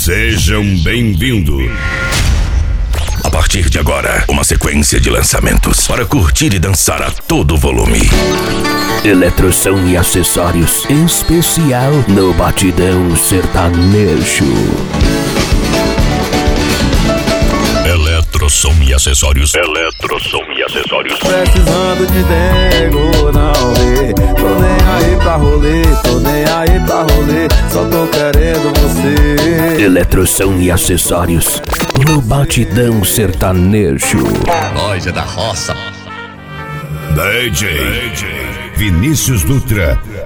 Sejam bem-vindos. A partir de agora, uma sequência de lançamentos para curtir e dançar a todo volume. Eletrosom e acessórios especial no Batidão Sertanejo. Eletrosom e acessórios. Eletrosom e acessórios. Precisando de dengo, não vê. Tô nem aí pra rolê, tô nem aí pra rolê. Só tô querendo você. Eletrosom e acessórios no Batidão Sertanejo. Nós é da roça. DJ Vinícius Dutra